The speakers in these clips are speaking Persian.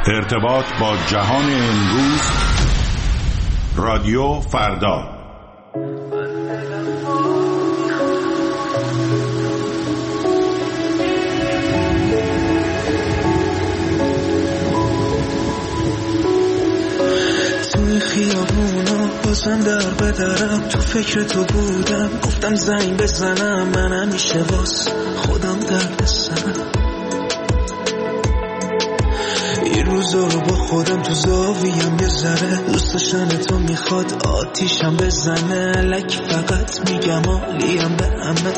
ارتباط با جهان امروز، رادیو فردا. توی خیابونا بازم در بدرم، تو فکر تو بودم، گفتم زنگ بزنم، من همیشه باز خودم درد سرم. این روزا رو با خودم تو زاویم یه ذره، دوست داشتن تو میخواد آتیشم بزنه، لک فقط میگم عالیم به همه.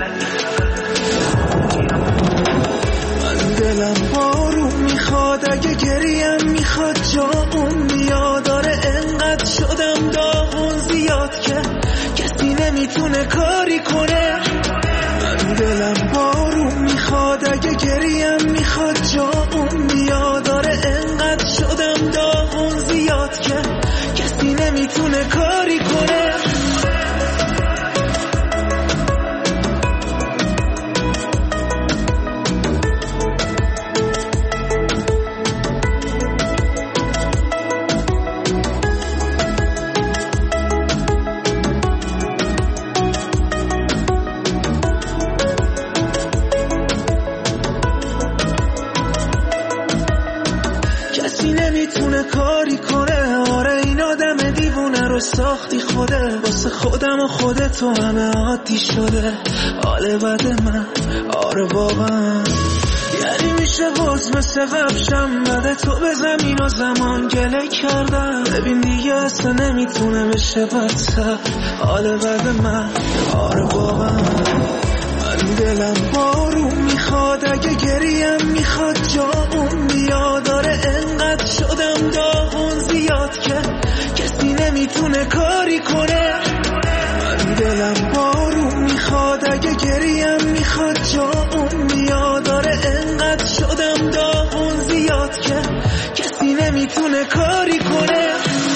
من دلم بارون میخواد، اگه گریم میخواد جامون بیاد، داره انقدر شدم داغون زیاد که کسی نمیتونه کاری کنه. من دلم بارون میخواد، اگه گریم میخواد جامون بیاد، داره انقدر شدم داغون زیاد که کسی نمیتونه کاری کنه. نمیتونه کاری کنه. آره این آدم دیوونه رو ساختی خوده، واسه خودم و خودتو همه عادی شده. حال بد من آره واقعا، یعنی میشه باز مثل قبشم، بده تو به زمین و زمان گله کردم. ببین دیگه اصلا نمیتونه بشه بدتر. حال بد من آره واقعا، من دلم بارون میخواد، اگه گریم میخواد جامون بیاد، داره انقدر شدم داغون زیاد که کسی نمیتونه کاری کنه. من دلم بارون میخواد، اگه گریم میخواد جامون بیاد، داره انقدر شدم داغون زیاد که کسی نمیتونه کاری کنه.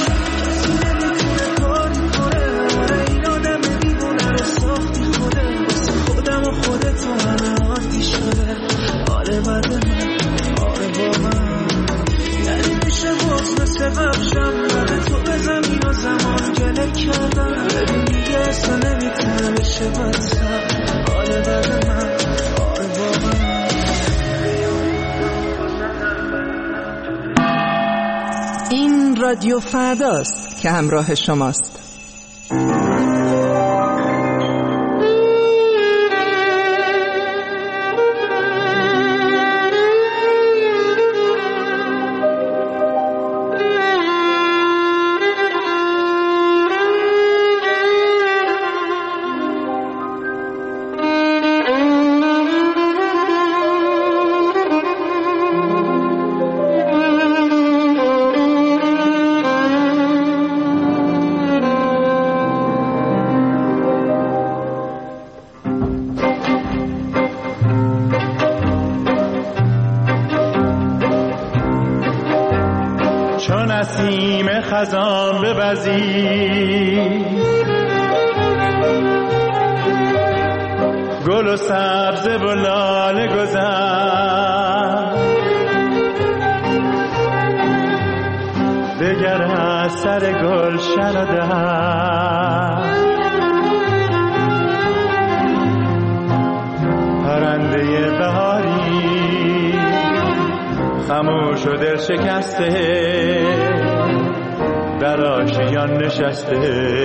خودتو همه عادی شده. حال بد من آره واقعا، یعنی میشه باز مثل قبشم، بده تو به زمین و زمان گله کردم. ببین دیگه اصلا نمیتونه بشه بدتر. حال بد من آره واقعا. این رادیو فرداست که همراه شماست. نسیم خزان بوزی، گل و سبز و لاله گذر، دگر از سر گلشن و در، پرنده بهاری خموش و دل شکسته، در آشیان نشسته.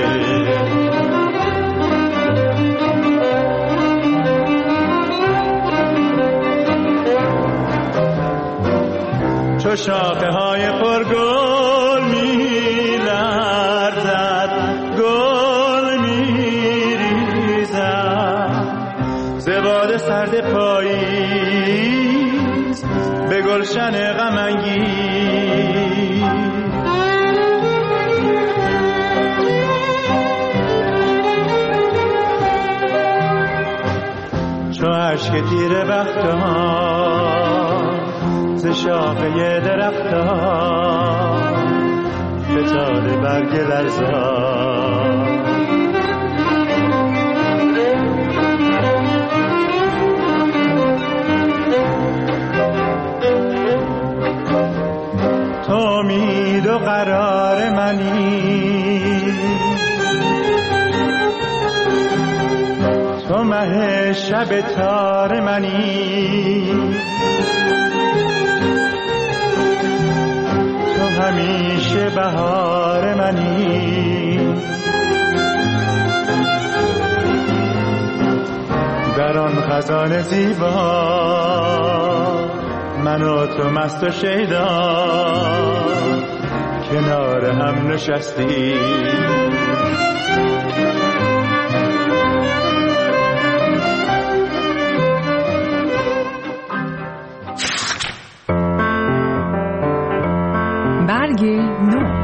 چو شاخه های پرگل می لرزد، گل می ریزد، ز باد سرد پاییز به گلشن غم انگیز. چو اشک تیر بختان ز شاخه درختان، فتاده برگ لرزان. امید و قرار منی، تو مه شب تار منی، تو همیشه بهار منی. در آن خزان زیبا من و تو مست و شیدا کنار هم نشستی. برگ نو.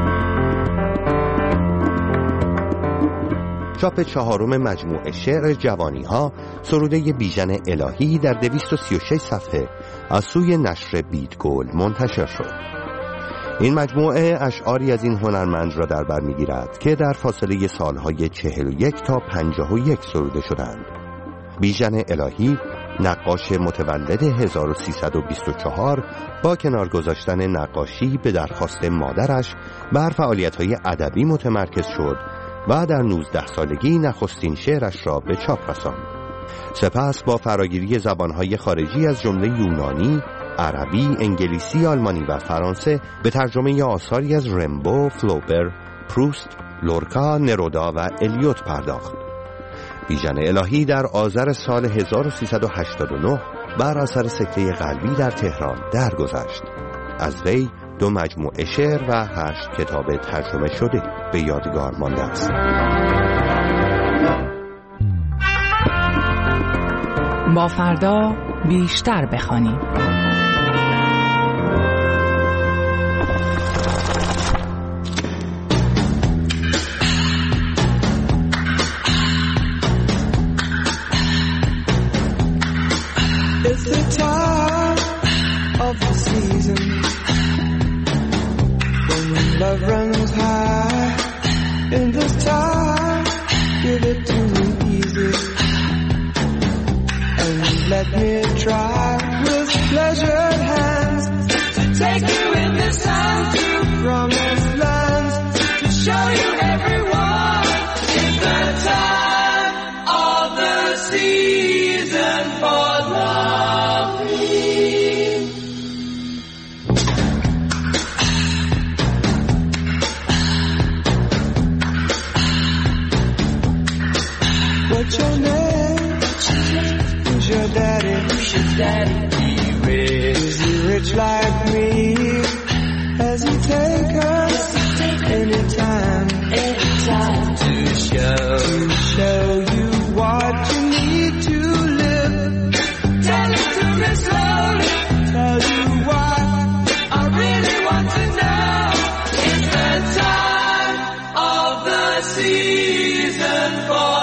چاپ چهارم مجموعه شعر جوانی‌ها سروده بیژن الهی در 236 صفحه از سوی نشر بیدگل منتشر شد. این مجموعه اشعاری از این هنرمند را در بر می‌گیرد که در فاصله سالهای 41 تا 51 سروده شدند. بیژن الهی نقاش متولد 1324 با کنار گذاشتن نقاشی به درخواست مادرش بر فعالیت‌های ادبی متمرکز شد و در 19 سالگی نخستین شعرش را به چاپ رساند. سپس با فراگیری زبانهای خارجی از جمله یونانی، عربی، انگلیسی، آلمانی و فرانسه به ترجمه آثاری از رمبو، فلوبر، پروست، لورکا، نرودا و الیوت پرداخت. بیژن الهی در آذر سال 1389 بر اثر سکته قلبی در تهران درگذشت. از وی 2 مجموعه شعر و 8 کتاب ترجمه شده به یادگار مانده است. با فردا بیشتر بخوانیم. It's the time of the season when love runs high. In this time, give it to me easy and let me try with pleasured hands to take you in this time to promised lands, to show you everyone. It's the time of the season for loving. What's your name? Who's your daddy? Who's your daddy? Is he rich like me? Has he take us anytime to show you what you need to live? Tell it to me slowly. Tell you what I really want to know. It's the time of the season for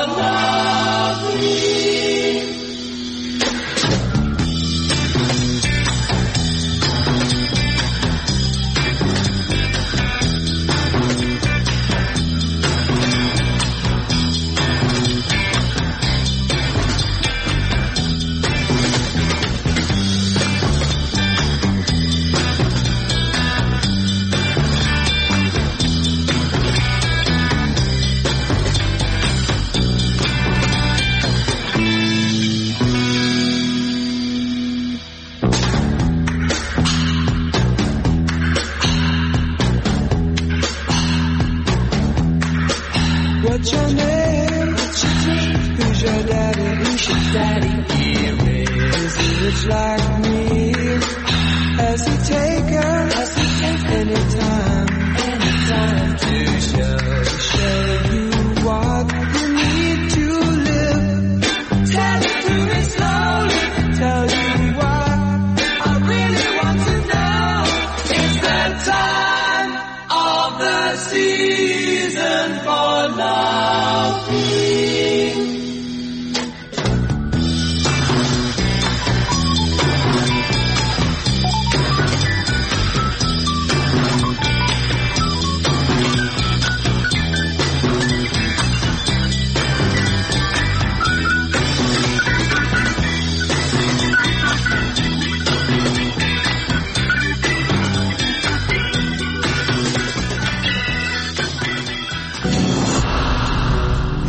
loving. What's your name? Who's your daddy? Who's your daddy? Is he rich like me? Has he take us anytime to show you what you need to live? Tell it to me slowly. Tell you what I really want to know. It's the time of the season for loving.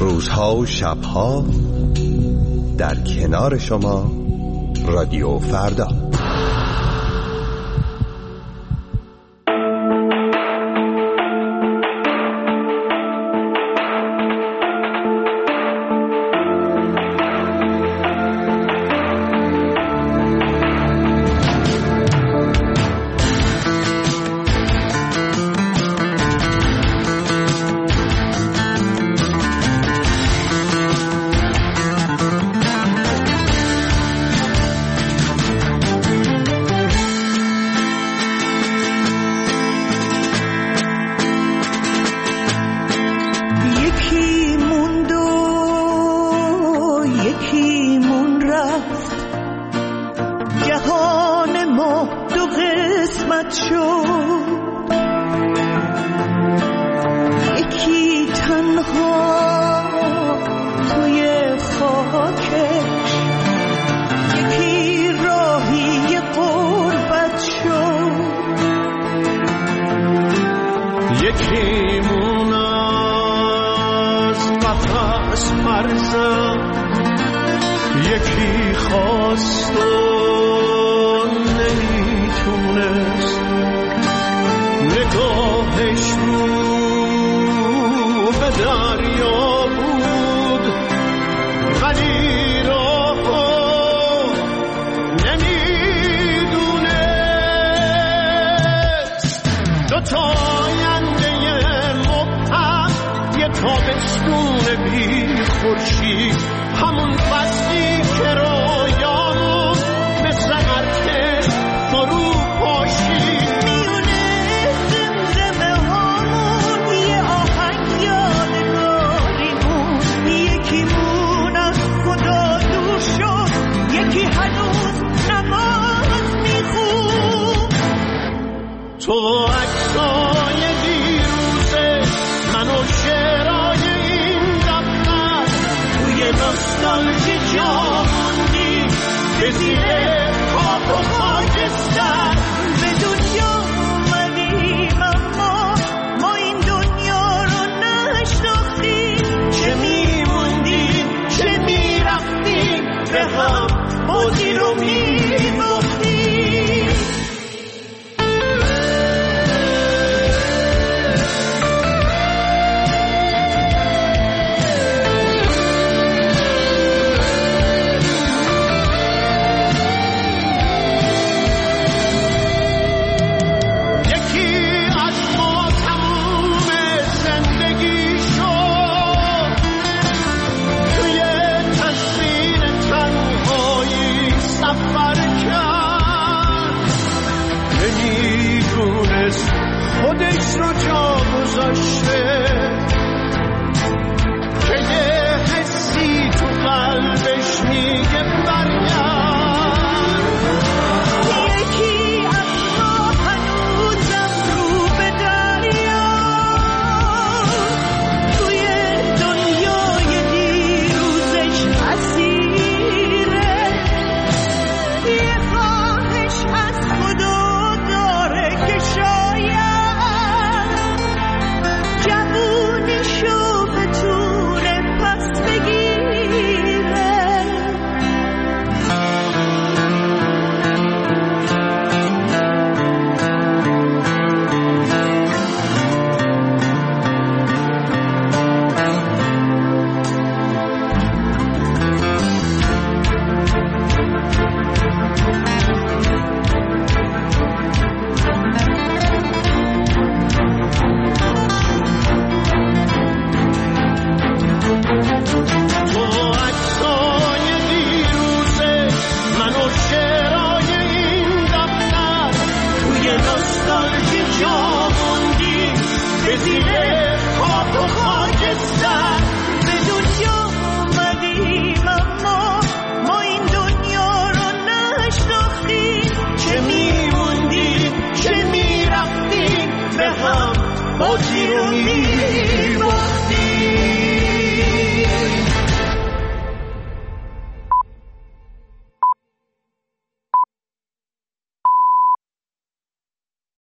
روزها و شبها در کنار شما رادیو فردا. یکی خواست و نمیتونست، نگاهش رو به دریا بود ولی راهو نمیدونست. دوتا آینده مبهم، یه تابستون بی خورشید، همون فصلی که رویامون مثل ارتش فرو پاشید. میونه زمزمه هامون یه آهنگ یادگاریمون، یکیمون از خدا دور شد، یکی هنوز نماز میخون. تو عکسای دیروزه من و شعرهای این دفتر، توی نوستالژی جا موندی به زیر خاک و خاکستر. به دنیا اومدیم اما ما این دنیا رو نشناختیم، چه میموندیم چه میرفتیم، به هم بازی رو میباختیم. خودش رو جا گذاشته که یه حسی تو قلبش میگه برگرد. یکی از ما هنوزم رو به دریا، توی دنیای دیروزش اسیره، یه خواهش از خدا داره که شاید جوونیشو بتونه پس بگیره. تو عکسای دیروزه من و شعرهای این دفتر، توی نوستالژی جا موندی به زیر خاک و خاکستر. به دنیا اومدیم اما ما این دنیا رو نشناختیم، چه میموندیم چه میرفتیم، به هم بازی رو میباختیم.